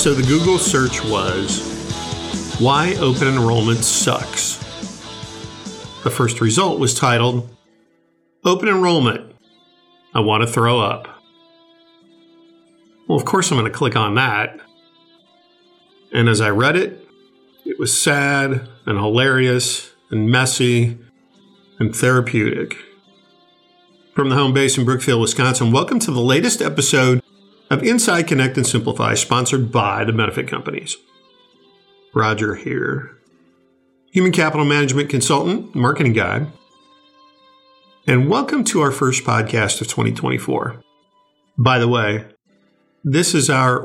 So the Google search was, why open enrollment sucks. The first result was titled, Open Enrollment, I want to throw up. Well, of course I'm going to click on that. And as I read it, it was sad and hilarious and messy and therapeutic. From the home base in Brookfield, Wisconsin, welcome to the latest episode of Inside Connect and Simplify, sponsored by the Benefit Companies. Roger here, human capital management consultant, marketing guy, and welcome to our first podcast of 2024. By the way, this is our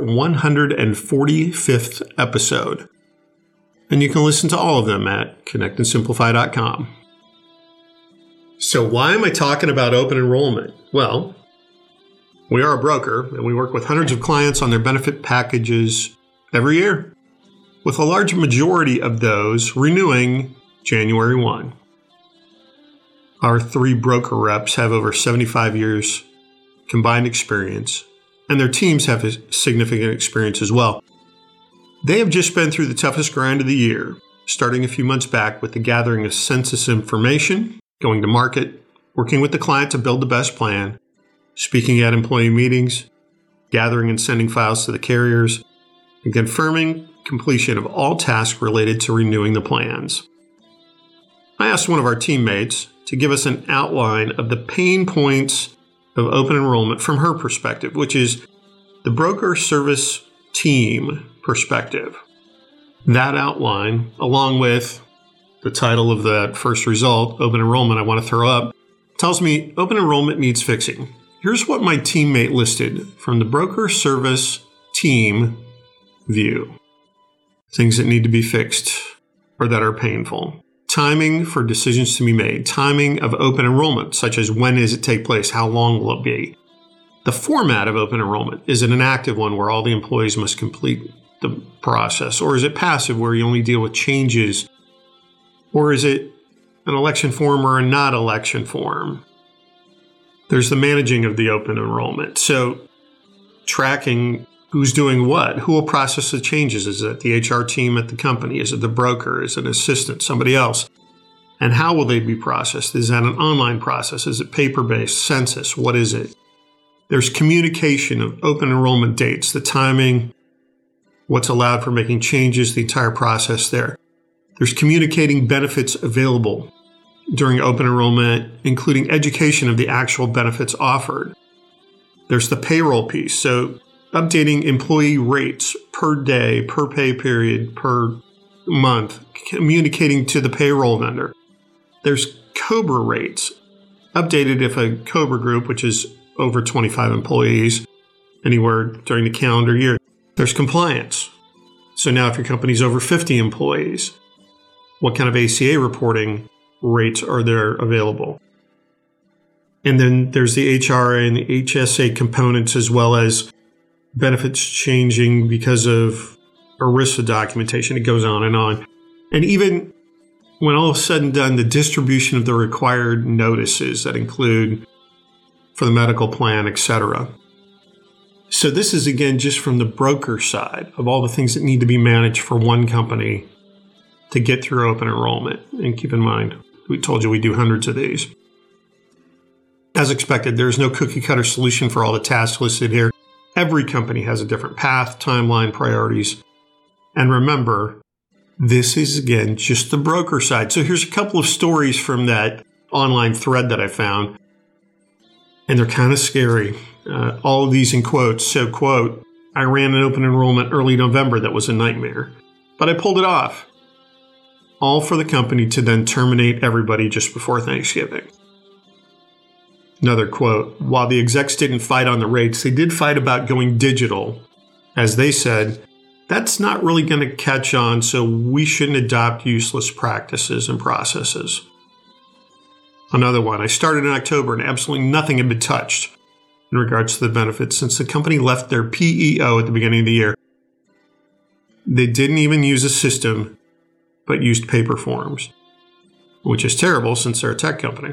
145th episode, and you can listen to all of them at connectandsimplify.com. So why am I talking about open enrollment? Well, we are a broker, and we work with hundreds of clients on their benefit packages every year, with a large majority of those renewing January 1. Our 3 broker reps have over 75 years combined experience, and their teams have significant experience as well. They have just been through the toughest grind of the year, starting a few months back with the gathering of census information, going to market, working with the client to build the best plan, speaking at employee meetings, gathering and sending files to the carriers, and confirming completion of all tasks related to renewing the plans. I asked one of our teammates to give us an outline of the pain points of open enrollment from her perspective, which is the broker service team perspective. That outline, along with the title of that first result, Open Enrollment, I want to throw up, tells me open enrollment needs fixing. Here's what my teammate listed from the broker service team view. Things that need to be fixed or that are painful. Timing for decisions to be made. Timing of open enrollment, such as when does it take place? How long will it be? The format of open enrollment. Is it an active one where all the employees must complete the process? Or is it passive where you only deal with changes? Or is it an election form or a not election form? There's the managing of the open enrollment. So tracking who's doing what, who will process the changes. Is it the HR team at the company? Is it the broker? Is it an assistant, somebody else? And how will they be processed? Is that an online process? Is it paper-based, census? What is it? There's communication of open enrollment dates, the timing, what's allowed for making changes, the entire process there. There's communicating benefits available during open enrollment, including education of the actual benefits offered. There's the payroll piece, so updating employee rates per day, per pay period, per month, communicating to the payroll vendor. There's COBRA rates, updated if a COBRA group, which is over 25 employees, anywhere during the calendar year. There's compliance. So now if your company's over 50 employees, what kind of ACA reporting rates are there available? And then there's the HRA and the HSA components, as well as benefits changing because of ERISA documentation. It goes on. And even when all is said and done, the distribution of the required notices that include for the medical plan, etc. So this is, again, just from the broker side of all the things that need to be managed for one company to get through open enrollment. And keep in mind, we told you we do hundreds of these. As expected, there is no cookie cutter solution for all the tasks listed here. Every company has a different path, timeline, priorities. And remember, this is, again, just the broker side. So here's a couple of stories from that online thread that I found. And they're kind of scary. All of these in quotes. So, quote, I ran an open enrollment early November that was a nightmare, but I pulled it off. All for the company to then terminate everybody just before Thanksgiving. Another quote, while the execs didn't fight on the rates, they did fight about going digital. As they said, that's not really going to catch on, so we shouldn't adopt useless practices and processes. Another one, I started in October and absolutely nothing had been touched in regards to the benefits since the company left their PEO at the beginning of the year. They didn't even use a system, but used paper forms, which is terrible since they're a tech company.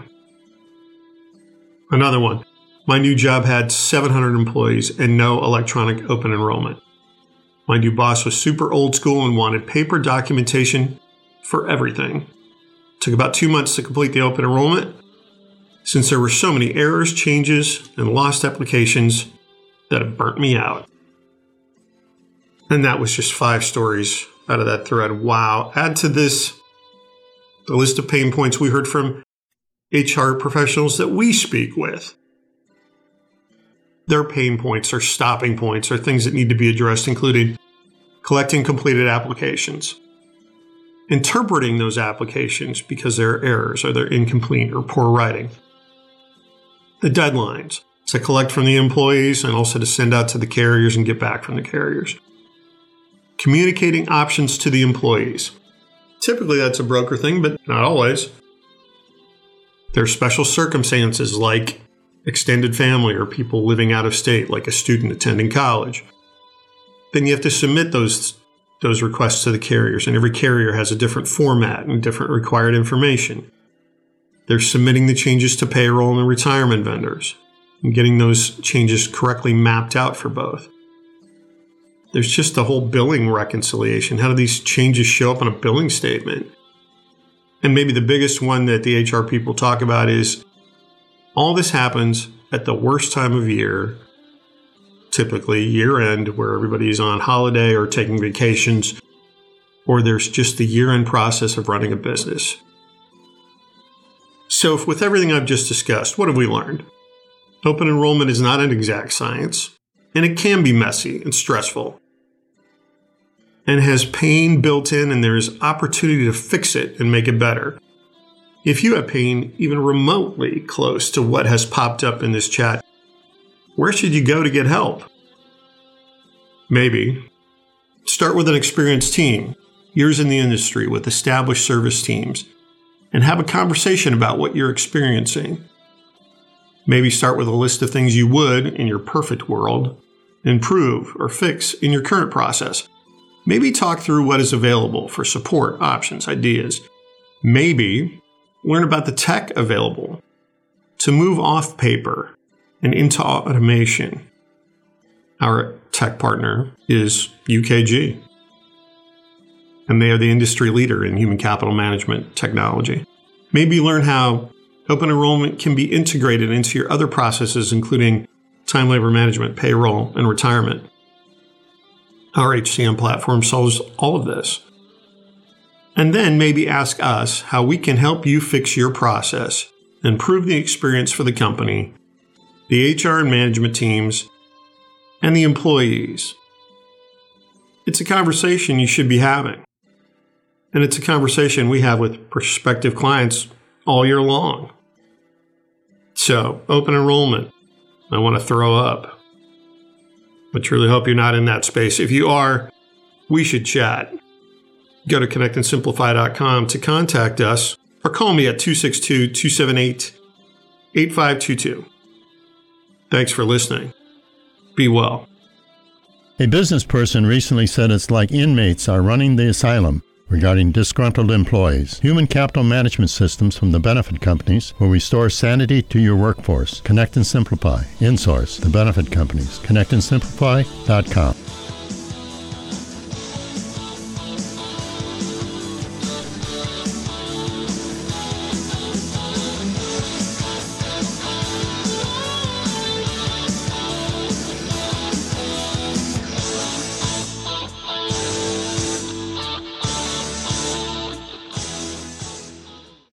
Another one, my new job had 700 employees and no electronic open enrollment. My new boss was super old school and wanted paper documentation for everything. Took about 2 months to complete the open enrollment, since there were so many errors, changes, and lost applications that have burnt me out. And that was just 5 stories out of that thread. Wow. Add to this the list of pain points we heard from HR professionals that we speak with. Their pain points or stopping points are things that need to be addressed, including collecting completed applications, interpreting those applications because there are errors or they're incomplete or poor writing, the deadlines to collect from the employees and also to send out to the carriers and get back from the carriers, communicating options to the employees. Typically that's a broker thing, but not always. There are special circumstances like extended family or people living out of state, like a student attending college. Then you have to submit those requests to the carriers, and every carrier has a different format and different required information. They're submitting the changes to payroll and retirement vendors and getting those changes correctly mapped out for both. There's just the whole billing reconciliation. How do these changes show up on a billing statement? And maybe the biggest one that the HR people talk about is all this happens at the worst time of year, typically year-end, where everybody's on holiday or taking vacations, or there's just the year-end process of running a business. So with everything I've just discussed, what have we learned? Open enrollment is not an exact science, and it can be messy and stressful, and has pain built in, and there's opportunity to fix it and make it better. If you have pain even remotely close to what has popped up in this chat, where should you go to get help? Maybe start with an experienced team, years in the industry with established service teams, and have a conversation about what you're experiencing. Maybe start with a list of things you would, in your perfect world, improve or fix in your current process. Maybe talk through what is available for support, options, ideas. Maybe learn about the tech available to move off paper and into automation. Our tech partner is UKG, and they are the industry leader in human capital management technology. Maybe learn how open enrollment can be integrated into your other processes, including time labor management, payroll, and retirement. Our HCM platform solves all of this. And then maybe ask us how we can help you fix your process, improve the experience for the company, the HR and management teams, and the employees. It's a conversation you should be having. And it's a conversation we have with prospective clients all year long. So, open enrollment. I want to throw up. I truly hope you're not in that space. If you are, we should chat. Go to connectandsimplify.com to contact us or call me at 262-278-8522. Thanks for listening. Be well. A business person recently said it's like inmates are running the asylum regarding disgruntled employees. Human capital management systems from the benefit companies will restore sanity to your workforce. Connect and Simplify. Insource. The benefit companies. connectandsimplify.com.